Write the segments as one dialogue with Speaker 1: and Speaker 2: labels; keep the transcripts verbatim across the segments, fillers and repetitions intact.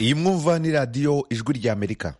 Speaker 1: iyi mwumva ni radiyo ijwi ry'Amerika.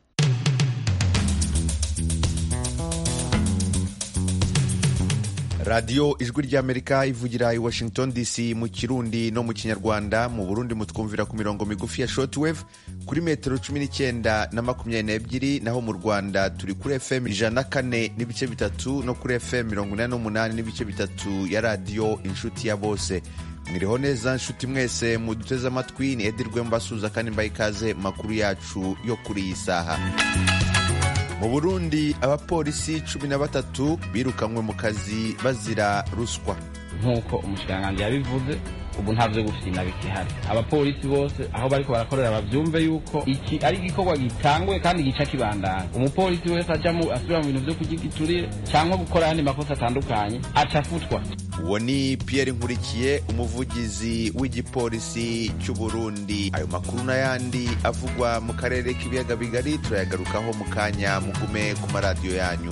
Speaker 1: radiyo ijwi ry'Amerika ivugira i Washington D C mu Kirundi no mu Kinyarwanda. Mu Burundi mutwumvira ku mirongo migufi ya shortwave kuri metero cumi n'icyenda na makumyabiri n'ebyiri, naho mu Rwanda turi kuri F M ijana na kane n'ibice bitatu no kuri F M mirongo inani n'umunani n'ibice bitatu ya radiyo inshuti ya bose. Mwiriho neza nshuti mwese muduteze amatwi, ni Edirwe mbasuza kandi mbaye ikaze makuru yacu yo kuri iyi saha. Mu Burundi abapolisi cumi na batatu birukanywe mu kazi bazira ruswa.
Speaker 2: Nkuko umushikiranganji yabivuze, ubu ntavyo gufina bikihari. Abapolisi bose aho bariko barakorera bavyumve yuko iki ari gikorwa gitangwe kandi gica kibandana. Umupolisi wese aja mu asubira mu bintu vyo kugigiturire cyangwa gukora yandi makosa atandukanye acafutwa.
Speaker 1: Uwo ni Pierre Nkurikiye, umuvugizi w'igipolisi cy'u Burundi. Ayo makuru n'ayandi avugwa mu karere k'ibiyaga bigari turayagarukaho mu kanya, mugume ku maradiyo yanyu.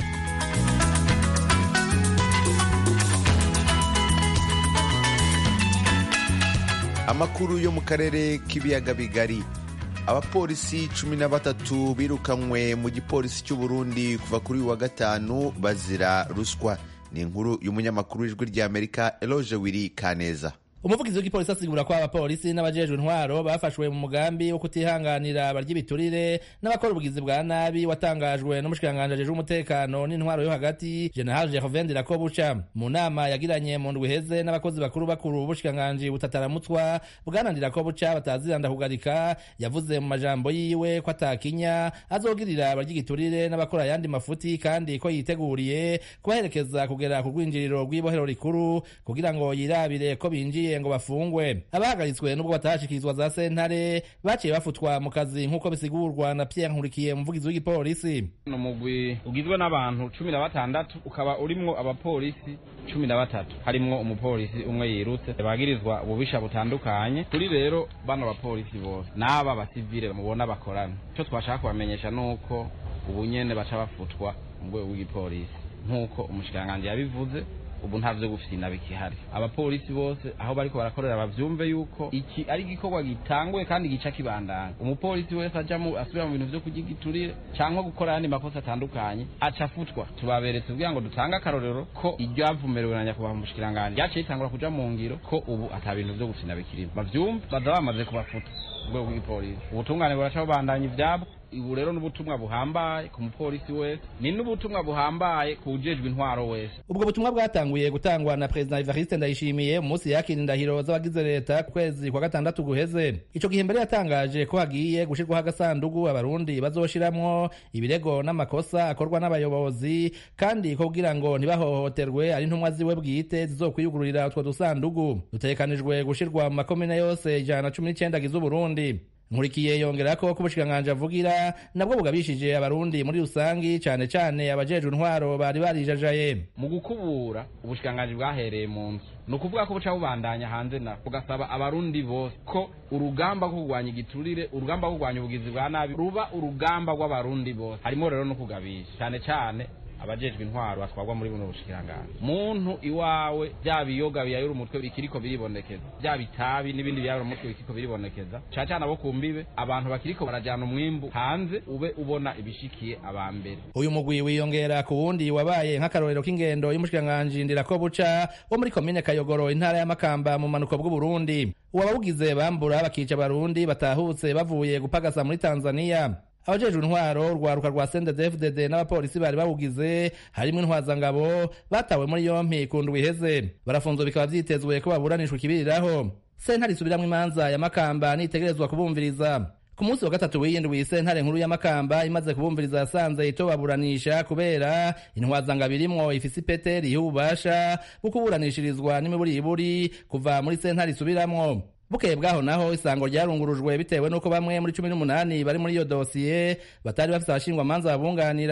Speaker 1: Amakuru yo mu karere k'ibiyaga bigari. Abapolisi cumi na batatu birukanywe mu gipolisi cy'u Burundi kuva kuri wa gatanu bazira ruswa. Ni inkuru y'umunyamakuru w'ijwi ry'Amerika Eloge Wiri Kaneza.
Speaker 3: Umuvugizi w'igipolisi asigura ko abapolisi n'abajejwe intwaro bafashwe mu mugambi wo kutihanganira abarya ibiturire n'abakora ubugizi bwa nabi watangajwe n'umushikiranganji ajejwe umutekano n'intwaro yo hagati General Gervain Ndirakobuca. Mu nama yagiranye mu ndwi iheze n'abakozi bakuru bakuru b'ubushikiranganji butataramutwa, Bwana Ndirakobuca bataziranda kugarika yavuze mu majambo yiwe ko atakinya azogirira abarya igiturire n'abakora yandi mafuti, kandi ko yiteguriye kubaherekeza kugera ku rwinjiriro rw'ibohero rikuru kugira ngo yirabire ko binjiye ngo bafungwe. Abahagaritswe nubwo batashikirizwa za sentare baciye bafutwa mu kazi nk'uko bisigurwa na Pierre Nkurikiye, umuvugizi w'igipolisi.
Speaker 2: Umugwi ugizwe n'abantu cumi na batandatu ukaba urimwo abapolisi cumi na batatu, harimwo umupolisi umwe yirutse, bagirizwa ububisha butandukanye. Kuri rero bano bapolisi bose n'aba basivile mubona bakorana, cyo twashaka kubamenyesha nuko ubu nyene baca bafutwa mu rwego rw'igipolisi nk'uko umushikiranganji yabivuze. Ubu ntavyo gufina bikihari. Abapolisi bose aho bariko barakorera bavyumve yuko iki ari gikorwa gitangwe kandi gica kibandana. Umupolisi wese aja mu asubira mu bintu vyo kugigiturire cyangwa gukora yandi makosa atandukanye acafutwa. Tubaberetse kugira ngo dutanga akarorero ko iryo avumerewe na nyakubahwa umushikiranganje yaciye itangura kuja mu ngiro ko ubu ata bintu vyo gufina bikirimo. Bavyumve baza bamaze kubafuta ubwo bw'ipolisi. Ubutungane buraca bandanya ivyabo. Ibu rero n'ubutumwa buhambaye ku mupolisi wese, ni n'ubutumwa buhambaye kujejwe intwaro wese.
Speaker 3: Ubwo butumwa bwatanguye gutangwa na President Evariste Ndayishimiye umunsi yakira indahiro z'abagize leta ku kwezi kwa gatandatu guheze. Ico gihe mbere yatangaje ko hagiye gushirwaho agasandugu abarundi bazoshiramwo ibirego n'amakosa akorwa n'abayobozi, kandi ko kugira ngo ntibahohoterwe ari ntumwa ziwe bwite zizokwiyugururira utwo dusandugu. Dutekanijwe gushirwa mu makomine yose ijana na cumi n'icenda agize Uburundi. Nkurikiye yongera ko kubushikiranganji avugira nabwo bugabishije abarundi muri rusangi, cane cane abajejwe intwaro bari barijajaye.
Speaker 2: Mu gukubura ubushikiranganji bwahereye mu nzu, no kuvuga ko buca bubandanya hanze na bugasaba abarundi bose ko urugamba rwo kurwanya igiturire, urugamba rwo kurwanya ubugizi bwa nabi ruba urugamba rw'abarundi bose. Harimo rero no kugabisha cane cane abajejwe intwaro atwagwa muri buno bushikiranganje. Muntu iwawe bya biyoga biyayura umutwe bikiriko biribonekeza, bya bitabi n'ibindi biyayura umutwe bikiriko biribonekeza, cacana abo kumbibe abantu bakiriko barajana umwimbu hanze, ube ubona ibishikiye abambere.
Speaker 3: Uyu mugwi wiyongera ku wundi wabaye nk'akarorero k'ingendo y'umushikiranganje Ndirakobuca wo muri komine Kayogoro intara ya Makamba mu manuko bw'u Burundi. Uwababugize bambura bakica abarundi batahutse bavuye gupagasa muri Tanzania. Abajejwe intwaro urwaruka rwa C N D D F D D n'abapolisi bari bawugize harimwo intwazangabo batawe muri yompi ku ndwi iheze. Barafunzwe bikaba vyitezwe ko baburanishwa ikibiriraho. Sentare isubiramwo imanza ya Makamba nitegerezwa kubumviriza. Ku munsi wa gatatu w'iyindwi sentare nkuru ya Makamba imaze kubumviriza yasanze itobaburanisha kubera intwazangabo irimwo ifise ipete riha ububasha bwo kuburanishirizwa n'imiburiburi kuva muri sentare isubiramwo. Bukeye bwaho naho isango ryarungurujwe bitewe nuko bamwe muri cumi n'umunani bari muri iyo dosiye batari bafise abashingwa manza babunganira.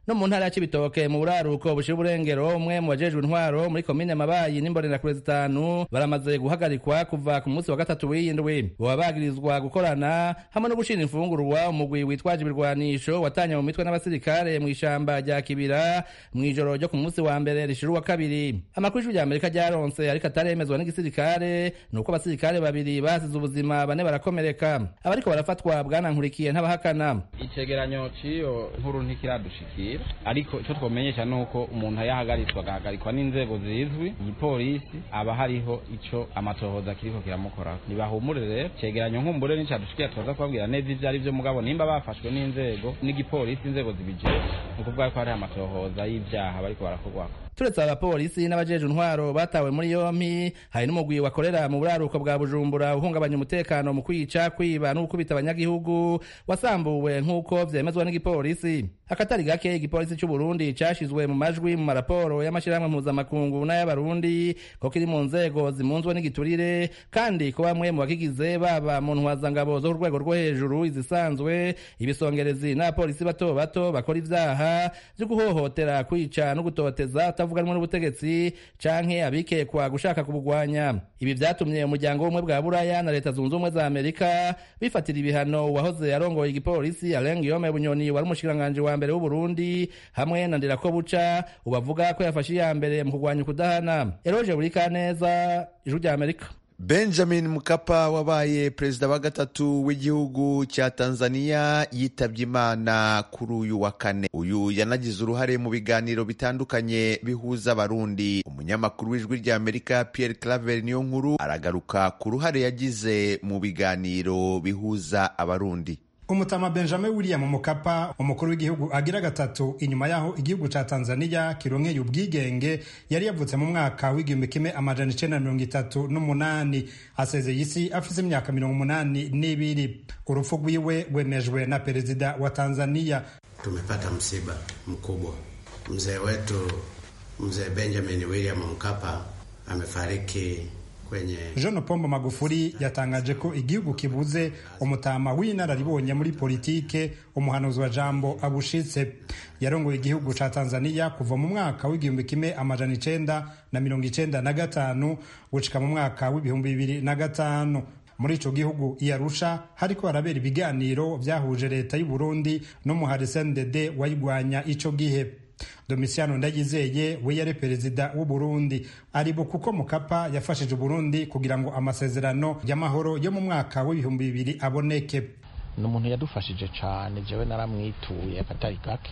Speaker 3: no mu ntara ya Cibitoke mu buraruko bushira uburengero umwe mu bajejwe intwaro muri komine Mabayi n'imbonerakure zitanu baramaze guhagarikwa kuva ku munsi wa gatatu w'iyindwi boba bagirizwa gukorana hamwe no gushira imfungurwa umugwi witwaje ibirwanisho watanye mu mitwe n'abasirikare mu ishamba rya Kibira mu ijoro ryo ku munsi wa mbere rishira wa kabiri. Amakuru y'ijwi ry'Amerika ryaronse ariko ataremezwa n'igisirikare nuko abasirikare babiri basize ubuzima bane barakomereka abariko barafatwa bwana Nkurikiye ntabahakana.
Speaker 2: Icegeranyo ciyo nkuru ntikiradushikira ariko ico twomenyesha nuko umuntu yahagaritswa agahagarikwa n'inzego zizwi igipolisi aba hariho ico amatohoza kiriko kiramukorako nibahumure rero cegeranyo nkumbure n'icadushikira tuza kubabwira neza ivyo ari vyo mugabo nimba bafashwe n'inzego n'igipolisi inzego zibijejwe nukuvuga ko hari amatohoza y'ivyaha bariko barakorwako.
Speaker 3: Turetse abapolisi n'abajeje intwaro batawe muri yompi hari n'umugwi wakorera mu buraruko bwa Bujumbura uhungabanya umutekano mu kwica kwiba no gukubita abanyagihugu wasambuwe nk'uko vyemezwa n'igipolisi. Akatari gake igipolisi cy'u Burundi cashizwe mu majwi mu maraporo y'amashirahamwe mpuzamakungu n'ay'abarundi ko kiri mu nzego zimunzwe n'igiturire kandi ko bamwe mu bakigize baba mu ntwazangabo zo ku rwego rwo hejuru izisanzwe ibisongerezi n'abapolisi bato bato bakora ivyaha vyo guhohotera kwica no gutoteza vuganwa n'ubutegetsi canke abikekwa gushaka kubugwanya. Ibi vyatumye umuryango w'umwe bwa Buraya na leta zunze ubumwe za Amerika bifatira ibihano wahoze arongoye igipolisi Alain Guillaume Bunyoni wari umushikiranganje wa mbere w'u Burundi hamwe na Ndirakobuca ubavuga ko yafashe iya mbere mu kugwanya kudahana. Eroje Burikaneza, Ijwi ry'Amerika.
Speaker 1: Benjamin Mkapa wabaye perezida wa gatatu w'igihugu cya Tanzania yitabye Imana kuri uyu wa kane. Uyu yanagize uruhare mu biganiro bitandukanye bihuza abarundi. Umunyamakuru w'Ijwi ry'Amerika Pierre Claver Niyonkuru aragaruka ku ruhare yagize mu biganiro bihuza abarundi.
Speaker 4: Umutama Benjamin William Mkapa umukuru w'igihugu agira gatatu inyuma yaho igihugu ca Tanzania kironkeye ubwigenge yari yavutse mu mwaka w'igihumbi kimwe amajana icenda na mirongo itatu n'umunani asezeye isi afise imyaka mirongo umunani n'ibiri. Urupfu rwiwe rwemejwe na perezida wa Tanzania.
Speaker 5: Tumepata msiba mkubwa. Mzee wetu Mzee Benjamin William Mkapa amefariki kwenye.
Speaker 4: John Pombo Magufuli yatangaje ko igihugu kibuze umutama w'inararibonye muri politike umuhanuzi wa jambo abushitse. Yarongoye igihugu ca Tanzania kuva mu mwaka w'igihumbi kimwe amajana icenda na mirongo icenda na gatanu gushika mu mwaka w'ibihumbi bibiri na gatanu. Muri ico gihugu Arusha hariko harabera ibiganiro vyahuje leta y'u Burundi no muhari C N D D wayigwanya ico gihe. Domitiano Ndayizeye we yari perezida w'u Burundi aribo kuko Mkapa yafashije Burundi kugira ngo amasezerano y'amahoro yo mu mwaka w'ibihumbi bibiri aboneke.
Speaker 6: N'umuntu yadufashije cyane jewe naramwituye akatari kake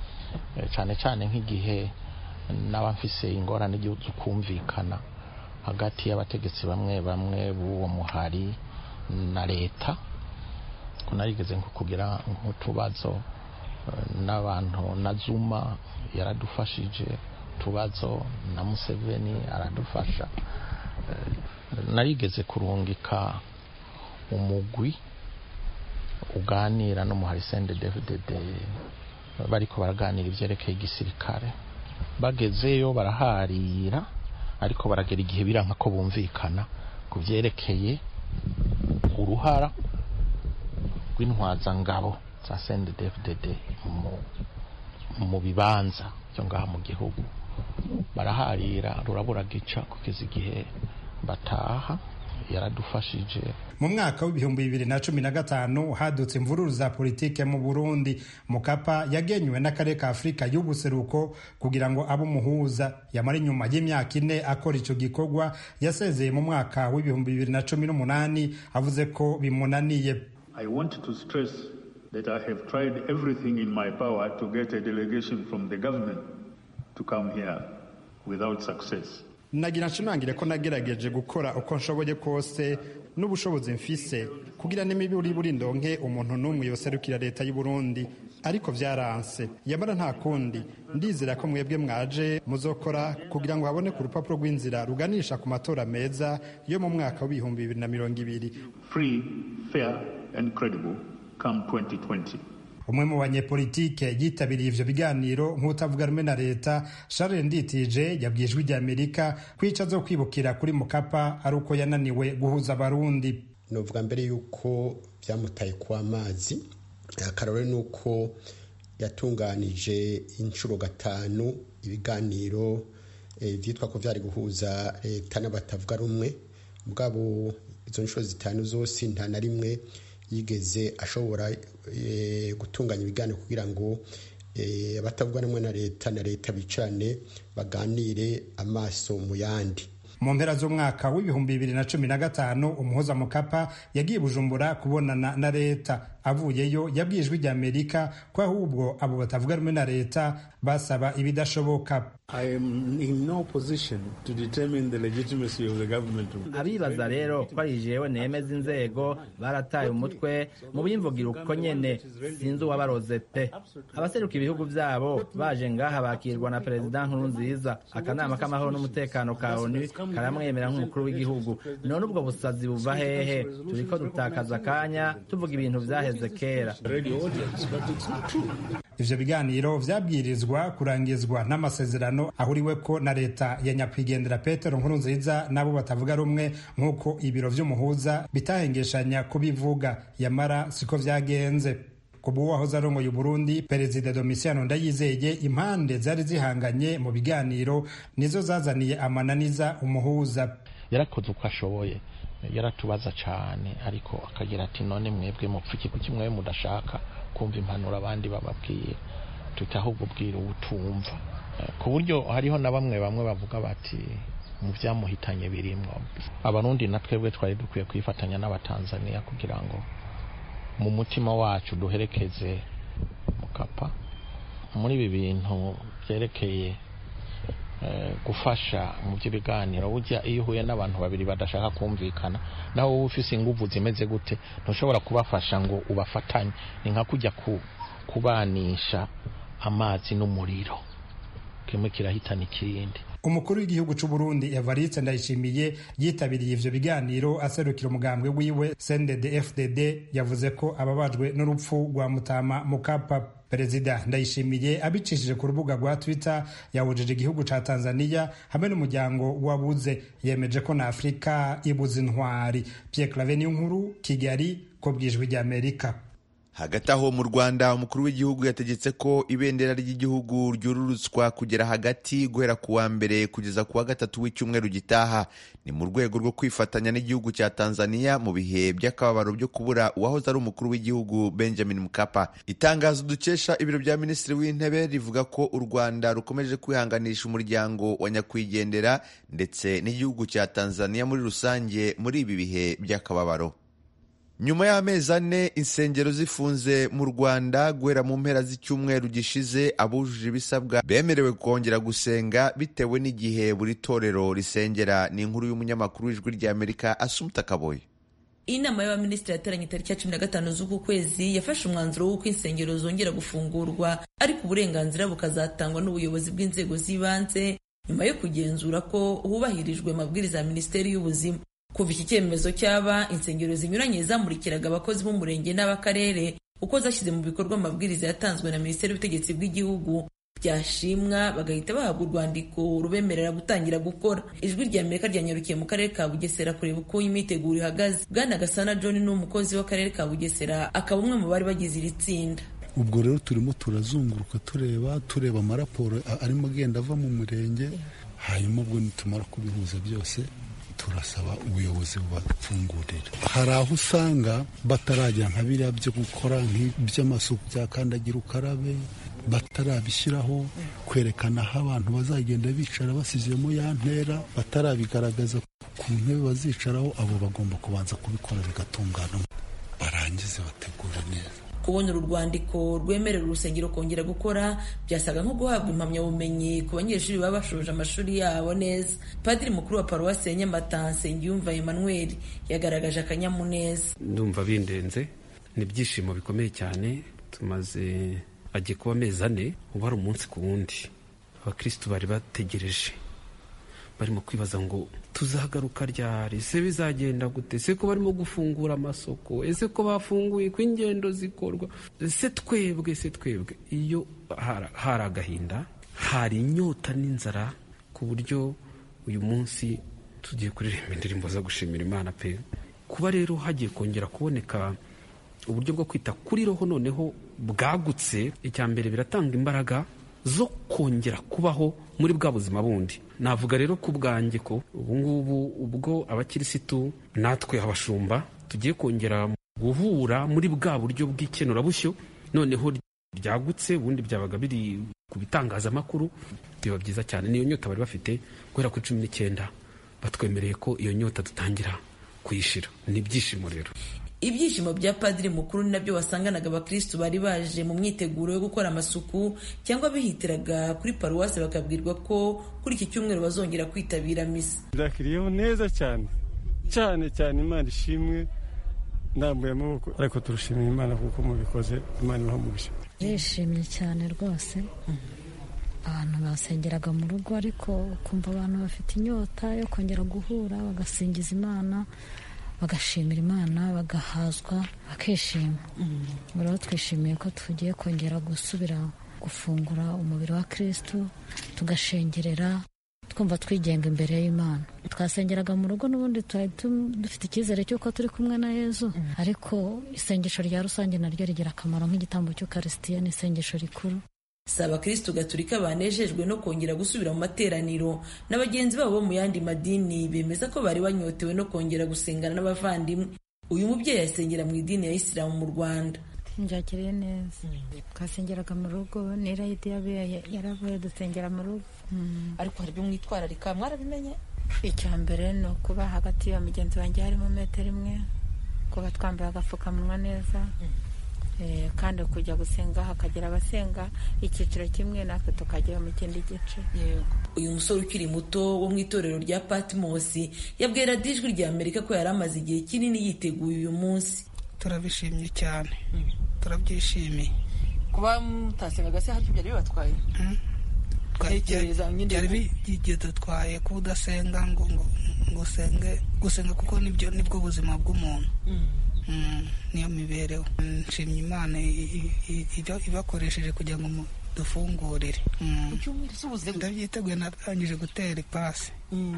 Speaker 6: cyane cyane nk'igihe n'abafise ingorane yo kumvikana hagati y'abategetsi bamwe bamwe b'uwo muhari na leta kunarigeze nko kugira nk'utubazo n'abantu na Zuma yaradufashije tubazo na Museveni aradufasha. Narigeze kurungika umugwi uganira no muhari C N D D bariko baraganira ivyerekeye igisirikare bagezeyo baraharira ariko baragera igihe biranka ko bumvikana ku vyerekeye uruhara rw'intwaza ngabo za C N D D mu bibanza byo ngaha mu gihugu baraharira rurabura gica kugeza igihe bataha. Yaradufashije.
Speaker 4: Mu mwaka w'ibihumbi bibiri na cumi na gatanu hadutse imvururu za politike mu Burundi. Mkapa yagenywe n'akarere ka Afrika y'ubuseruko kugira ngo abe umuhuza. Yamara inyuma y'imyaka ine akora ico gikorwa yasezeye mu mwaka w'ibihumbi bibiri na cumi n'umunani avuze ko bimunaniye.
Speaker 7: I want to stress that I have tried everything in my power to get a delegation from the government to come here without success.
Speaker 4: Nagira nshimangire ko nagerageje gukora uko nshoboye kose n'ubushobozi mfise kugira n'imiburi buri ndonke umuntu n'umwe yoserukira leta y'u Burundi ariko vyaranse. Yamara nta kundi ndizera ko mwebwe mwaje muzokora kugira ngo habone ku rupapuro rw'inzira ruganisha ku matora meza yo mu mwaka w'ibihumbi bibiri na mirongo ibiri.
Speaker 7: Free, fair and credible come twenty twenty.
Speaker 4: Umwe mu banyepolitike yitabiriye ivyo biganiro nk'utavuga rumwe na leta Charles Nditije yabwiye Ijwi ry'Amerika kwica zo kwibukira kuri Mkapa ari uko yananiwe guhuza abarundi.
Speaker 5: Novuga mbere yuko byamutaye kwa amazi akarore nuko
Speaker 8: yatunganije inshuro gatanu ibiganiro e, vyitwa ko vyari guhuza leta n'abatavuga rumwe. Mugabo izo nshuro zitanu zose nta na rimwe yigeze ashobora e, gutunganya ibiganiro kugira ngo e, abatavuga rumwe na leta na leta bicarane baganire amaso mu yandi.
Speaker 4: Mu mpera z'umwaka w'ibihumbi bibiri na cumi na gatanu umuhuza Mukapa yagiye Bujumbura kubonana na leta. Avuyeyo yabwiye Ijwi ry'Amerika ko ahubwo abo batavuga rumwe na leta basaba ibidashoboka.
Speaker 9: I am in no position to determine the legitimacy of the government.
Speaker 3: Abibaza rero ko ari jewe nemeza inzego barataye umutwe mu bimvugira uko nyene sinzi uwabaroze pe. Abaseruka ibihugu vyabo baje ngaha bakirwa na President Nkurunziza. Akanama k'amahoro n'umutekano ka O N U karamwemera nk'umukuru w'igihugu. None ubwo busazi buva hehe? Turiko dutakaza kanya tuvuga ibintu vyaheze kera.
Speaker 4: Ivyo biganiro vyabwirizwa kurangizwa n'amasezerano ahuriweko na leta ya nyakwigendera Petero Nkurunziza nabo batavuga rumwe nk'uko ibiro vy'umuhuza bitahengeshanya kubivuga. Yamara siko vyagenze. Kubu wahoze arongoye Burundi Perezida Domitiano Ndayizeye impande zari zihanganye mu biganiro nizo zazaniye amananiza umuhuza.
Speaker 6: Yarakoze uko ashoboye, yaratubaza cyane ariko akagira ati none mwebwe mupfiki kuki mwe mudashaka kumva impanuro abandi bababwiye tutahubwo bwira ubutumva. Ku buryo hariho na bamwe bamwe bavuga bati mu byamuhitanye birimwo. Abarundi natwebwe twari dukwiye kwifatanya n'abatanzania kugira ngo mu mutima wacu duherekeze Mukapa muri ibi bintu byerekeye gufasha mu by'ibiganiro. Burya iyo uhuye n'abantu babiri badashaka kumvikana nawe wowe ufise inguvu zimeze gute ntushobora kubafasha ngo ubafatanye. Ni nka kujya ku kubanisha amazi n'umuriro, kimwe kirahitana ikindi.
Speaker 4: Umukuru w'igihugu c'u Burundi Evariste Ndayishimiye yitabiriye ivyo biganiro aserukira umugambwe wiwe C N D D F D D. Yavuze ko ababajwe n'urupfu rwa Mutama Mukapa. Perezida Ndayishimiye abicishije ku rubuga rwa Twitter yawujije igihugu ca Tanzania hamwe n'umuryango wabuze. Yemeje ko na Afrika ibuze intwari. Pierre Claver Niyonkuru, Kigali, ko bwijwi rya Amerika.
Speaker 1: Hagati aho mu Rwanda umukuru w'igihugu yategetse ko ibendera ry'igihugu ryururutswa kugera hagati guhera ku wa mbere kugeza ku wa gatatu w'icyumweru gitaha. Ni mu rwego rwo kwifatanya n'igihugu cya Tanzania mu bihe by'akababaro byo kubura uwahoze ari umukuru w'igihugu Benjamin Mkapa. Itangazo dukesha ibiro bya Minisitiri w'Intebe rivuga ko u Rwanda rukomeje kwihanganisha umuryango wa nyakwigendera ndetse n'igihugu cya Tanzania muri rusange muri ibi bihe by'akababaro. Nyuma y'amezi ane insengero zifunze mu Rwanda guhera mu mpera z'icyumweru gishize, abujuje ibisabwa bemerewe kongera gusenga bitewe n'igihe buri torero risengera. Ni inkuru y'umunyamakuru w'Ijwi ry'Amerika Assumpta Kaboyi.
Speaker 10: Inama y'abaminisitiri yateranye tariki ya cumi na gatanu z'uku kwezi yafashe umwanzuro w'uko insengero zongera gufungurwa ariko uburenganzira bukazatangwa n'ubuyobozi bw'inzego z'ibanze nyuma yo kugenzura ko hubahirijwe amabwiriza ya Minisiteri y'Ubuzima. Kuva iki cyemezo cyaba, insengero zinyuranye zamurikiraga abakozi b'umurenge n'abakarere uko zashyize mu bikorwa amabwiriza yatanzwe na Minisiteri y'Ubutegetsi bw'Igihugu. Byashimwa bagahita bahabwa urwandiko rubemerera gutangira gukora. Ijwi rya Amerika ryanyarukiye mu karere ka Bugesera kureba uko imiteguro ihagaze. Bwana Gasana John ni umukozi w'akarere ka Bugesera, akaba umwe mu bari bagize iri tsinda.
Speaker 11: Ubwo rero turimo turazunguruka tureba tureba amaraporo arimo agenda ava mu murenge, hanyuma ubwo nitumara kubihuza byose turasaba ubuyobozi bubafungurira. Hari aho usanga batarajya nka biriya byo gukora nk'iby'amasuku bya kandagira ukarabe, batarabishyiraho kwerekana aho abantu bazagenda bicara basizemo ya ntera, batarabigaragaza ku ntebe bazicaraho. Abo bagomba kubanza kubikora bigatungana, barangize bategura neza.
Speaker 10: Kubona uru rwandiko rwemerera urusengero kongera gukora byasaga nko guhabwa impamyabumenyi ku banyeshuri baba bashoje amashuri yabo neza. Padiri mukuru wa paruwasi ya Nyamata Nsengiyumva Emmanuel yagaragaje akanyamuneza.
Speaker 12: Ndumva bindenze, ni ibyishimo bikomeye cyane. Tumaze agiye kuba amezi ane ubu ari umunsi ku wundi abakristo bari bategereje, barimo kwibaza ngo tuzagaruka ryari, se bizagenda gute, se ko barimo gufungura amasoko, ese ko bafunguye ko ingendo zikorwa, se twebwe se twebwe. Iyo hari agahinda, hari inyota n'inzara, ku buryo uyu munsi tugiye kuririmba indirimbo zo gushimira Imana pe. Kuba rero hagiye kongera kuboneka uburyo bwo kwita kuri roho noneho bwagutse, icya mbere biratanga imbaraga zo kongera kubaho muri bwa buzima bundi. Navuga rero ku bwanjye ko ubu ngubu ubwo abakirisitu natwe abashumba tugiye kongera guhura muri bwa buryo bw'ikenurabushyo noneho ryagutse, ubundi byabaga biri ku bitangazamakuru, biba byiza cyane. Niyo nyota bari bafite guhera kuri cumi n'icyenda batwemereye ko iyo nyota dutangira kuyishira. Ni ibyishimo rero.
Speaker 10: Ibyishimo bya Padiri Mukuru ni nabyo wasanganaga abakristu bari baje mu myiteguro yo gukora amasuku cyangwa bihitiraga kuri paruwasi bakabwirwa ko kuri iki cyumweru bazongera kwitabira misa.
Speaker 13: Byakiriyeho neza cyane cyane cyane, Imana ishimwe, ndambuye amaboko, ariko turushimira Imana kuko mubikoze, Imana ibaha umugisha.
Speaker 14: Yishimye cyane rwose. Abantu basengeraga mu rugo, ariko kumva abantu bafite inyota yo kongera guhura bagasingiza Imana, bagashimira Imana, bagahazwa, bakishima. Rero twishimiye ko tugiye kongera gusubira gufungura umubiri wa Kristo, tugashengerera, twumva twigenga imbere y'Imana. Twasengeraga mu rugo n'ubundi twari dufite icyizere cy'uko turi kumwe na Yezu, ariko isengesho rya rusange naryo rigira akamaro nk'igitambo cy'Ukarisitiya, ni isengesho rikuru.
Speaker 10: Si abakristu gatolika banejejwe no kongera gusubira mu materaniro, na bagenzi babo mu yandi madini bemeza ko bari banyotewe no kongera gusengana n'abavandimwe. Uyu mubyeyi asengera mu idini ya Isilamu mu Rwanda.
Speaker 14: Njakiriye neza. Twasengeraga mu rugo, n'irayidi yabaye yaravuye dusengera mu rugo.
Speaker 10: Ariko hari byo mwitwararika, mwarabimenye?
Speaker 14: Icya mbere ni ukuba hagati ya mugenzi wanjye harimo metero imwe, kuba twambaye agapfukamunwa neza, kandi kujya gusenga hakagira abasenga icyiciro kimwe, natwe tukajya mu kindi gice.
Speaker 10: Uyu musore ukiri muto wo mu itorero rya Patmos yabwira Ijwi rya Amerika ko yari amaze igihe kinini yiteguye uyu munsi.
Speaker 15: Turabishimye cyane, turabyishimiye.
Speaker 10: Kuba mutasengaga se hari byari bibatwaye?
Speaker 15: Byari bidutwaye kuba udasenga ngo ngo usenge, gusenga kuko nibyo nibwo buzima bw'umuntu. Niyo mibereho. Nshimye Imana ibakoresheje kugira ngo dufungurire. Ndabyiteguye, natangije gutera ipasi.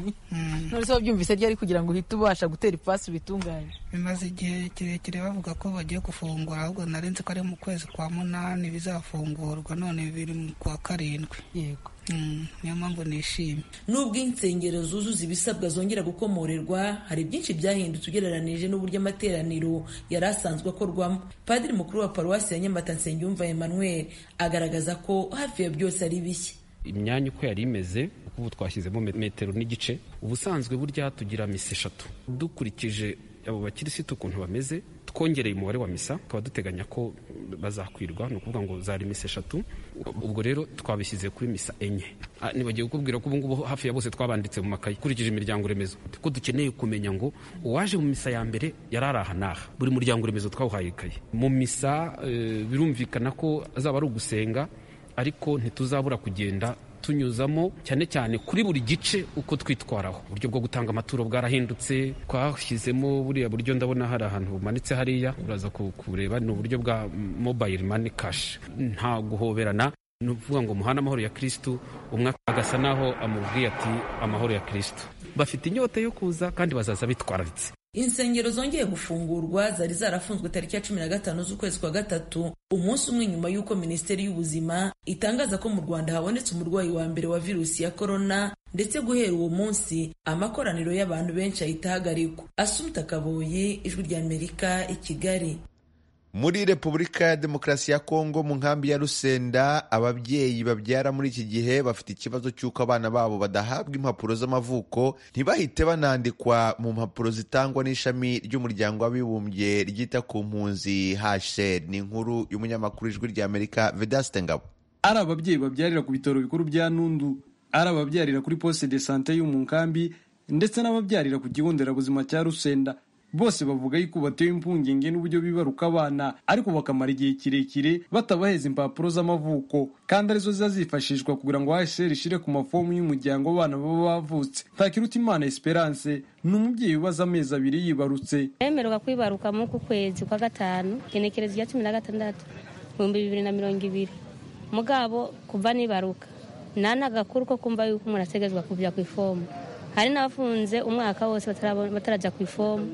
Speaker 10: None se wabyumvise ryari kugira ngo uhite ubasha gutera ipasi bitunganye?
Speaker 15: Bimaze igihe kirekire bavuga ko bagiye gufungura, ahubwo narinzi ko ari mu kwezi kwa munani bizafungurwa, none biri mu kwa karindwi.
Speaker 10: Yego.
Speaker 15: Niyo mpamvu nishimye.
Speaker 10: Nubwo insengero zuzuza ibisabwa zongera gukomorerwa, hari byinshi byahindutse ugereranije n'uburyo amateraniro yari asanzwe akorwamo. Padiri Mukuru wa Paruwasi ya Nyamata Nsengiyumva Emmanuel agaragaza ko hafi ya byose ari bishya.
Speaker 12: Imyanya uko yari imeze, ubu twashyizemo metero n'igice. Ubusanzwe burya tugira misa eshatu. Dukurikije abo bakirisitu ukuntu bameze, twongereye umubare wa misa, tukaba duteganya ko bazakwirwa, ni ukuvuga ngo zari misa eshatu. Ubwo rero twabishyize kuri misa enye. Nibagiye kukubwira ko ubu ngubu hafi ya bose twabanditse mu makayi kurikije imiryango remezo, ko dukeneye kumenya ngo uwaje mu misa ya mbere yari ari aha n'aha. Buri muryango remezo twawuhaye ikayi. Mu misa e, birumvikana ko azaba ari ugusenga, ariko ntituzabura kugenda tunyuzamo cyane cyane kuri buri gice uko twitwaraho. Uburyo bwo gutanga amaturo bwarahindutse, twashyizemo buriya buryo, ndabona hari ahantu bumanitse hariya, uraza kureba, ni uburyo bwa mobile money cash, nta guhoberana. Ni ukuvuga ngo muhana amahoro ya Kristo, umwe agasa naho amubwiye ati amahoro ya Kristo. Bafite inyota yo kuza kandi bazaza bitwararitse.
Speaker 10: Insengero zongeye gufungurwa zari zarafunzwe tariki ya cumi na gatanu z'ukwezi kwa gatatu, umunsi umwe nyuma y'uko Minisiteri y'Ubuzima itangaza ko mu Rwanda habonetse umurwayi wa mbere wa virusi ya korona, ndetse guhera uwo munsi amakoraniro y'abantu benshi ahita ahagarikwa. Asumta Kaboyi, Ijwi rya Amerika, i Kigali.
Speaker 1: Muri Repubulika ya Demokarasi ya Kongo mu nkambi ya Rusenda, ababyeyi babyara muri iki gihe bafite ikibazo cy'uko abana babo badahabwa impapuro z'amavuko, ntibahite banandikwa mu mpapuro zitangwa n'ishami ry'umuryango w'abibumbye ryita ku mpunzi H C R. Ni inkuru y'umunyamakuru Ijwi rya Amerika Vedaste Ngabo.
Speaker 16: Ari ababyeyi babyarira ku bitaro bikuru bya Nundu, ari ababyarira kuri poste de santé yo mu nkambi, ndetse n'ababyarira ku kigo nderabuzima cya Rusenda, bose bavuga yuko batewe impungenge n'uburyo bibaruka abana, ariko bakamara igihe kirekire batabaheza impapuro z'amavuko, kandi arizo zazifashishwa kugira ngo H C R ishire ku mafomu y'umuryango abana baba bavutse. Takirutimana Esperance ni umubyeyi ubaza amezi abiri yibarutse.
Speaker 17: Yemererwa kwibaruka mu kwezi kwa gatanu genekerezo rya cumi na gatandatu ibihumbi bibiri na mirongo ibiri. Mugabo kuva nibaruka nana gakuru ko kumva yuko umuntu ategezwa kujya ku ifomu. Hari n'abafunze umwaka wose bataraja ku ifomu,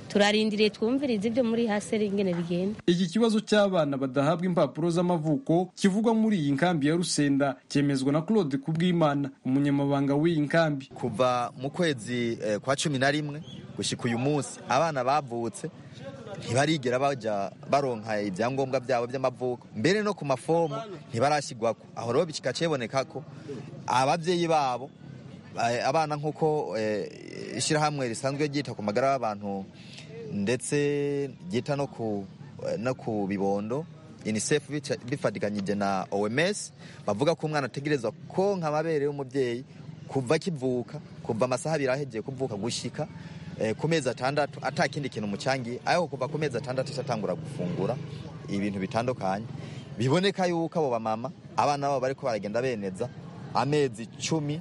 Speaker 17: turarindiriye twumvirize ibyo muri haseri ingene bigenda.
Speaker 16: Iki kibazo cy'abana badahabwa impapuro z'amavuko kivugwa muri iyi nkambi ya Rusenda cyemezwa na Claude Kubwimana, umunyamabanga w'iyi nkambi.
Speaker 18: Kuva mu kwezi eh, kwa cumi na rimwe gushika uyu munsi abana bavutse ntibarigera baja baronka ibyangombwa byabo by'amavuko, mbere no ku mafomu ntibarashyirwako. Aho rero bikika ceboneka ko abavyeyi babo abana nk'uko ishyirahamwe risanzwe ryita ku magara y'abantu ndetse ryita no ku no ku bibondo UNICEF bifatikanyije na O M S bavuga ko umwana ategerezwa konka amabere y'umubyeyi kuva kivuka, kuva amasaha abiri ahegeye kuvuka gushika ku mezi atandatu atakindi kintu mucyangiye, aho kuva ku mezi atandatu isatangura gufungura ibintu bitandukanye. Biboneka yuko abo bamama abana babo bariko baragenda beneza amezi cumi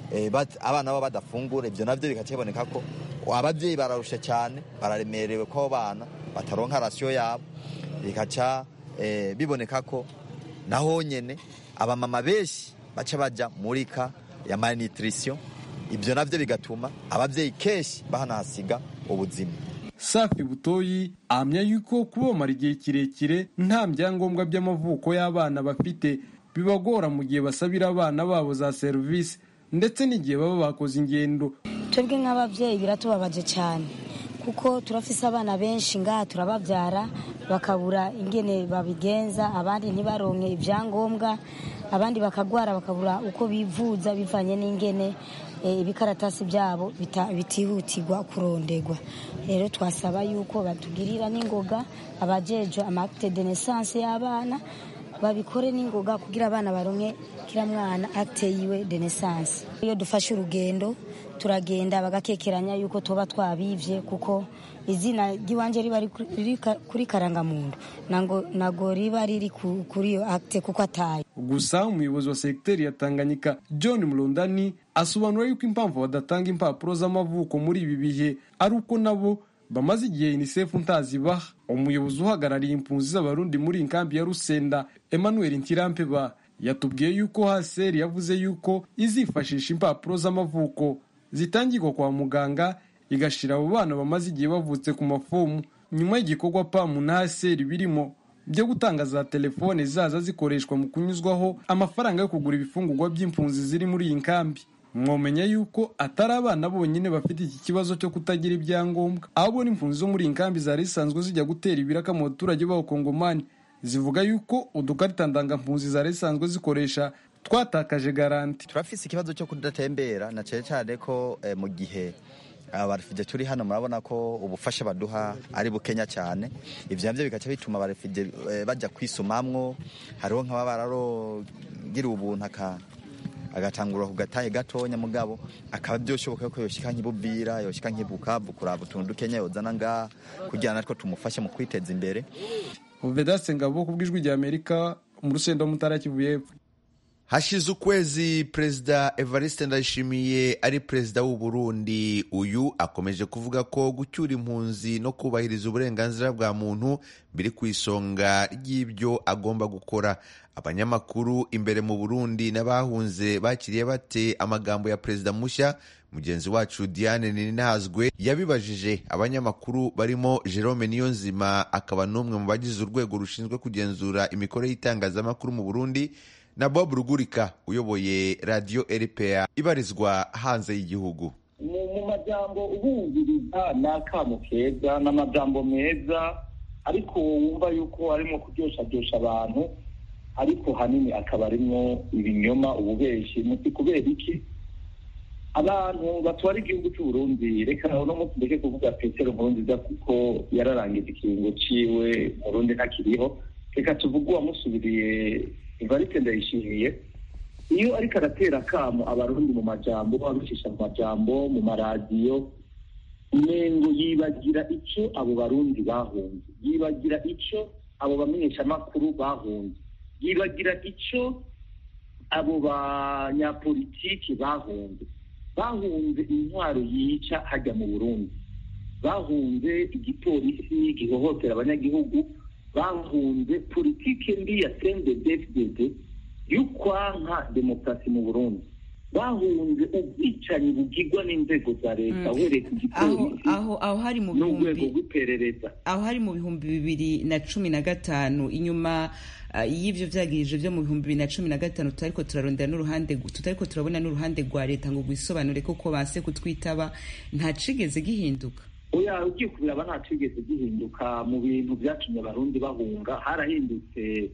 Speaker 18: abana baba badafungura. Ibyo navyo bikaceboneka ko abavyeyi bararusha cyane, bararemerewe ko abana bataronka rasiyo yabo, bikaca biboneka ko naho nyene abamama benshi baca baja muri ka ya malnutrition. Ibyo navyo bigatuma abavyeyi keshi bahanasiga ubuzima.
Speaker 16: Safi Butoyi amya yuko kubomara igihe kirekire nta byangombwa by'amavuko y'abana bafite bibagora mu gihe basabira abana babo za service ndetse n'igihe baba bakoze ingendo.
Speaker 19: Twebwe nk'abavyeyi biratubabaje cyane kuko turafise abana benshi ngaha turababyara bakabura ingene babigenza, abandi ntibaronke ibyangombwa, abandi bakagwara bakabura uko bivuza bivanye n'ingene ibikaratasi byabo bitihutirwa kurondegwa. Rero twasaba yuko batugirira n'ingoga abajeje amacte de naissance y'abana babikore n'ingoga kugira abana baronke kira mwana acte yiwe de naissance. Iyo dufashe urugendo turagenda bagakekeranya yuko toba twabivye kuko izina giwanje riba kuri karangamuntu nango nago riba riri kuri yo acte kuko ataye.
Speaker 16: Gusa umuyobozi wa sekiteri ya Tanganyika John Mlondani asobanura yuko impamvu badatanga impapuro z'amavuko muri ibi bihe ari uko nabo bamaze igihe UNICEF ntazibaha. Umuyobozi uhagarariye impunzi z'abarundi muri inkambi ya Rusenda Emmanuel Ntirampeba yatubwiye yuko haseri yavuze yuko izifashisha impapuro z'amavuko zitangirwa kwa muganga igashira abo bana bamaze igihe bavutse ku mafomu nyuma y'igikorwa pamu na haseri birimo byo gutanga za telefone zaza zikoreshwa mu kunyuzwaho amafaranga yo kugura ibifungurwa by'impunzi ziri muri iyi nkambi. Mwomenya yuko atari abana bonyine bafite iki kibazo cyo kutagira ibyangombwa, ahubwo n'impunzi zo muri iyi nkambi zari zisanzwe zijya gutera ibiraka mu baturage b'abakongomani zivuga yuko udukarita ndangampunzi zari zisanzwe zikoresha twatakaje garanti.
Speaker 18: Turafise ikibazo cyo kudatembera na cyane cyane ko eh, mu gihe abarefugee turi hano murabona ko ubufasha baduha ari bukenya cyane. Ivyo navyo bikaca bituma abarefugee eh, bajya kwisumamwo, hariho nk'ababararo gira ubuntu aka agatangura kugataye gatonya mugabo akaba byoshoboka ko yoshika nk'ibubira yoshika nk'ibukavu kuraba utuntu Kenya yozana nga kugira natwo tumufashe mu kwiteza imbere.
Speaker 16: Uvedaste Ngabo kubwijwi rya Amerika mu Rusenda Mutara Kivu y'Epfo.
Speaker 1: Hashize ukwezi Perezida Evariste Ndayishimiye ari perezida w'u Burundi, uyu akomeje kuvuga ko gucyura impunzi no kubahiriza uburenganzira bwa muntu biri ku isonga ry'ibyo agomba gukora. Abanyamakuru imbere mu Burundi n'abahunze bakiriye bate amagambo ya perezida mushya? Mugenzi wacu Diane Ninazwe yabibajije abanyamakuru barimo Jerome Niyonzima akaba n'umwe mu bagize urwego rushinzwe kugenzura imikorere y'itangazamakuru mu Burundi na Bob Rugurika uyoboye Radio R P A ibarizwa hanze y'igihugu.
Speaker 20: Mu majambo ubumviriza n'akamu keza n'amajambo meza, ariko wumva yuko arimo kuryosha ryosha abantu, ariko hanini akaba arimo ibinyoma, ububeshi. Muti kubera iki abantu batwara igihugu cy'u Burundi? Reka no munsi ndeke kuvuga Petero Nkurunziza kuko yararangije ikiringo ciwe mu Burundi ntakiriho. Reka tuvuge uwamusubiriye Evariste Ndayishimiye, iyo ariko aratera akamo abarundi mu majambo, abishisha mu majambo mu maradiyo, umengo yibagira icyo abo barundi bahunze, yibagira icyo abo bamenyesha makuru bahunze, yibagira icyo abo banyapolitiki bahunze. Bahunze intwaro yica hajya mu Burundi, bahunze igipolisi gihohotera abanyagihugu, bahunze politike mbi ya C N D D F D D y'ukwanka demokarasi mu Burundi. bahunze ubwicanyi bugirwa n'inzego za leta uhereye ku gipolisi
Speaker 21: aho aho hari mu
Speaker 20: n'urwego rw'iperereza
Speaker 21: aho hari mu bihumbi bibiri na cumi na gatanu inyuma uh, y'ivyo vyagirije vyo mu bihumbi bibiri na cumi na gatanu tutariko turarondera n'uruhande tutariko turabona n'uruhande rwa leta ngo gwisobanure koko base kutwitaba nta cigeze gihinduka.
Speaker 20: Oya ugiye kubiraba nta cigeze gihinduka mu bintu vyatumye abarundi bahunga harahindutse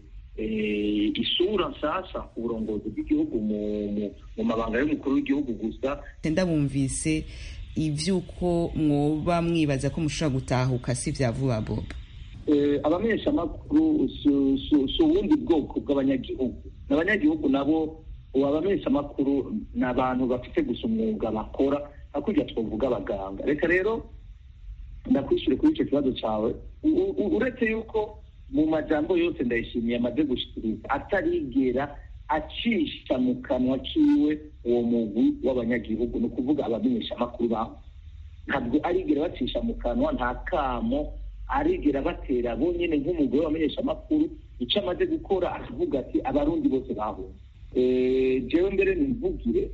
Speaker 20: isura nsasa ku burongozi bw'igihugu mu mabanga y'umukuru w'igihugu gusa.
Speaker 21: Ndabumvise ivyuko mwoba mwibaza ko mushobora gutahuka si vya vuba Bob.
Speaker 20: Abamenyesha makuru si ubundi bwoko bw'abanyagihugu n'abanyagihugu nabo abamenyesha makuru ni abantu bafite gusa umwuga bakora hakurya twavuga abaganga. Reka rero ndakwishyure kuri icyo kibazo cyawe uretse yuko mu majambo yose ndayishimiye amaze gushikiriza atarigera acisha mu kanwa kiwe uwo mugwi w'abanyagihugu ni ukuvuga abamenyesha amakuru babo ntabwo arigera bacisha mu kanwa nta kamo arigera batera bo nyine nk'umugore w'abamenyesha amakuru icyo amaze gukora aravuga ati abarundi bose bahunze. jewe mbere nimvugire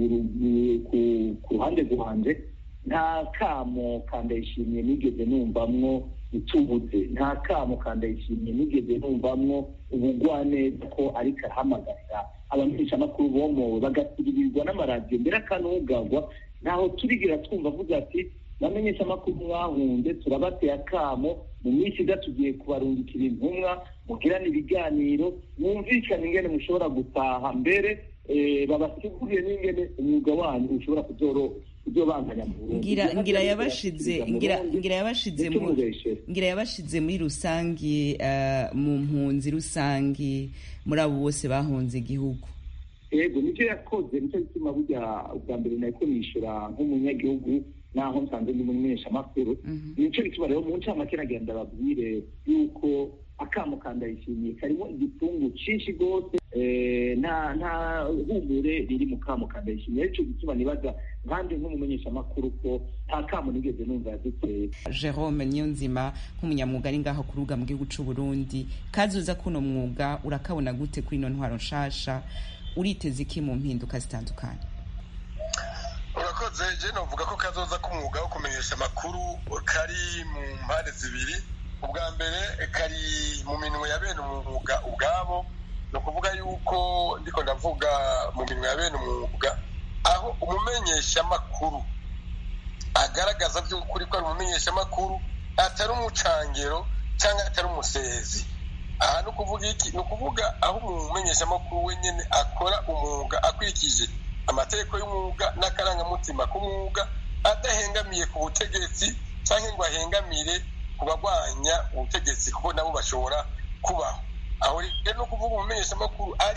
Speaker 20: ku ruhande rwanje nta kamo kandayishimiye nigeze numvamwo itubuze nta kamo kandayishimiye nigeze numvamwo ubugwaneza ko ariko arahamagarira abamenyesha amakuru bomowe bagasiririzwa n'amaradiyo mbere akanugagwa ntaho turigira twumva avuga ati bamenyesha amakuru mwahunze turabateye akamo mu minsi iza tugiye kubarungikira intumwa mugirane ibiganiro mwumvikane ingene mushobora gutaha mbere babasiguriye n'ingene umwuga wanyu ushobora kuzoro
Speaker 21: ngira ngira yabashize ngira ngira yabashize mu ngira yabashize muri rusangi mu mpunzi rusangi muri abo bose bahunze igihugu.
Speaker 20: Yego nicyo yakoze nicyo gituma burya ubwa mbere nako nishura nk'umunyagihugu naho nsanze ndi mumenyesha amakuru nicyo gituma rero mu ncamake nagenda babwire yuko akamo kandayishimiye karimo igitungu cinshi gose nta nta humure riri mu kamo kandayishimiye aricyo gituma nibaza kandi nk'umumenyesha amakuru ko nta kamo nigeze numva yaduteye.
Speaker 21: Jerome Niyonzima nk'umunyamwuga ari ngaho kuruga mu gihugu c'u Burundi kazoza kuno mwuga urakabona gute kuri ino ntwaro nshasha uriteze iki mu mpinduka zitandukanye?
Speaker 22: Urakoze je novuga ko kazoza k'umwuga wo kumenyesha amakuru kari mu mpande zibiri. Ubwa mbere kari mu minwe ya bene umwuga ubwabo no kuvuga yuko ndiko ndavuga mu minwe ya bene umwuga aho umumenyesha amakuru agaragaza by'ukuri ko ari umumenyesha amakuru atari umucangero cyangwa atari umusezi. Aha no kuvuga iki no kuvuga aho umumenyesha amakuru wenyene akora umwuga akwikije amategeko y'umwuga n'akarangamutima k'umwuga adahengamiye ku butegetsi cyangwa ngo ahengamire kubagwanya ubutegetsi kuko nabo bashobora kubaho. Aho rero no kuvuga umumenyesha amakuru ari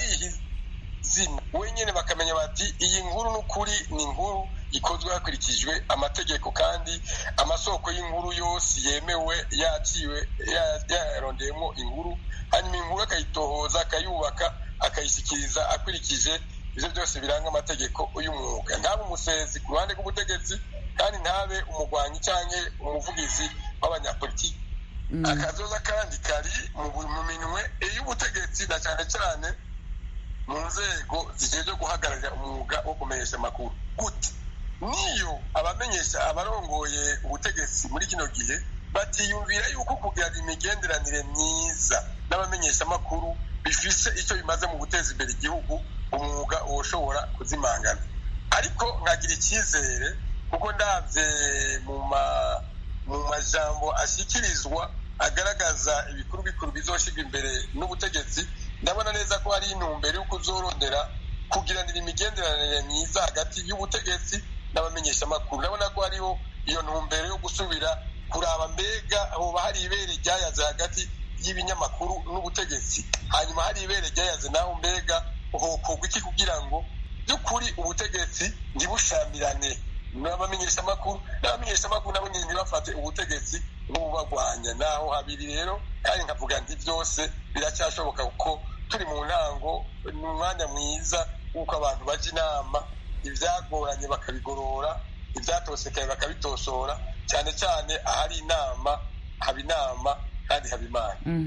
Speaker 22: izina wenyene bakamenya bati iyi nkuru n'ukuri ni inkuru ikozwe hakurikijwe amategeko kandi amasoko y'inkuru yose yemewe yaciwe yarondeyemo inkuru hanyuma inkuru akayitohoza akayubaka akayishyikiriza akurikije ivyo byose biranga amategeko y'umwuga. Ntabe umusezi ku ruhande rw'ubutegetsi kandi ntabe umugwanyi canke umuvugizi w'abanyapolitiki. Mm. Akazoza kandi kari mu minwe y'ubutegetsi na cyane cyane mu nzego zijeje guhagararira umwuga wo kumenyesha amakuru. Gute niyo abamenyesha abarongoye ubutegetsi muri kino gihe batiyumvira yuko kugira imigenderanire myiza n'abamenyesha amakuru bifise icyo bimaze mu guteza imbere igihugu umwuga ushobora kuzimangana. Ariko nkagira icyizere kuko ndavye mu ma mu majambo ashyikirizwa agaragaza ibikuru bikuru bizoshirwa imbere n'ubutegetsi ndabona neza ko hari intumbero yo kuzorondera kugiranira imigenderanire myiza hagati y'ubutegetsi n'abamenyesha amakuru. Ndabona ko hariho iyo ntumbero yo gusubira kuraba mbega hoba hari ibere ryayaze hagati y'ibinyamakuru n'ubutegetsi hanyuma hari ibere ryayaze naho mbega hokorwa iki kugira ngo by'ukuri ubutegetsi ntibushamirane n'abamenyesha amakuru n'abamenyesha amakuru nabo nyine ntibafate ubutegetsi n'ububagwanya. Naho habiri rero kandi nkavuga nti byose biracyashoboka kuko turi mu ntango n'umwanya mwiza w'uko abantu baje inama ibyagoranye bakabigorora ibyatosekaye bakabitosora cyane cyane ahari inama haba inama kandi haba imana.
Speaker 21: Mm-hmm.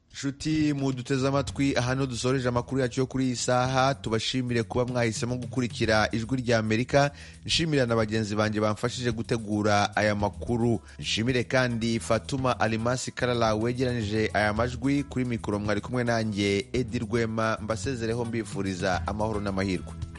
Speaker 1: nshuti muduteze amatwi ahantu dusoreje amakuru yacu yo kuri iyi saha. Tubashimire kuba mwahisemo gukurikira ijwi rya Amerika. Nshimira na bagenzi banjye bamfashije gutegura aya makuru. Nshimire kandi Fatuma Alimasi Karala wegeranije aya majwi. Kuri mikoro mwari kumwe nanjye Edi Rwema, mbasezereho mbifuriza amahoro n'amahirwe.